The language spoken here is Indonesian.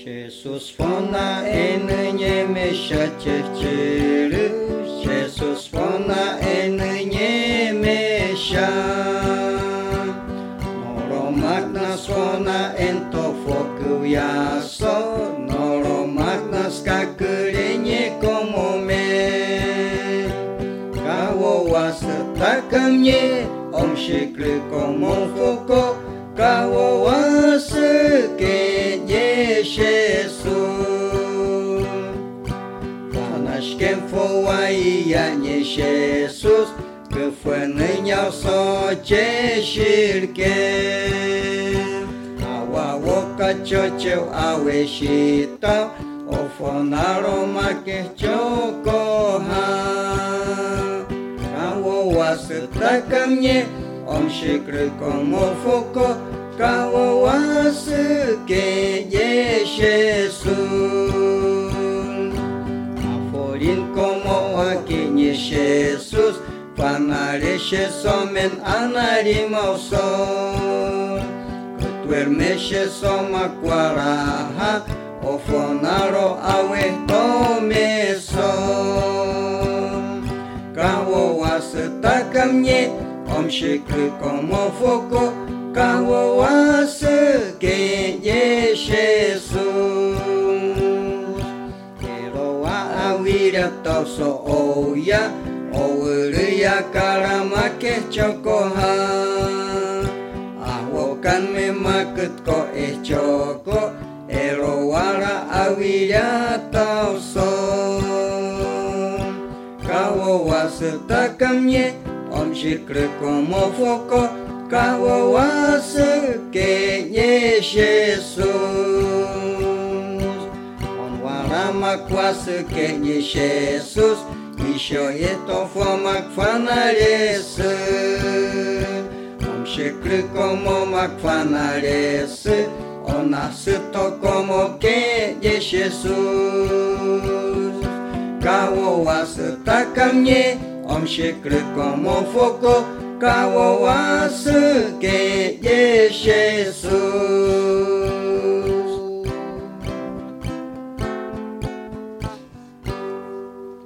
Jesus fona enye mesha chechiri, Jesus fona enye mesha. Noro magnas fona ento foku yaso, noro magnas kakurenye como me. Kawo wasatakamye, om shikri como foko, kawo wasake Jesus. Fanashken foi a Jesus, que foi nem ao só cheshirke. Awa woka chocho awe shita, ofonaro make chokoha. Kawo wasatakamye, om shikri como foko, kawo wasake Jesus. Aforin como aqui Jesus, fanareshe somen anarimauso. Duermeshe soma quaraha, ofonaro awe tomeso. Kawo wasatakamye, om shikri como foko, kawo wasake Jesus. Kero wa awira toso oya, ouriya karamake chokoha. Awokan me makut ko choko, ero wara awira toso. Kawo wasatakamye, om shikri como foko, kawo wasake Jesus. On waramak wasake Jesus, isho yeto fomak fanares. Om shikri como mak fanares, on asito como que Jesus. Kawo wasatakamye, om shikri como foko, kawo wasake Jesus.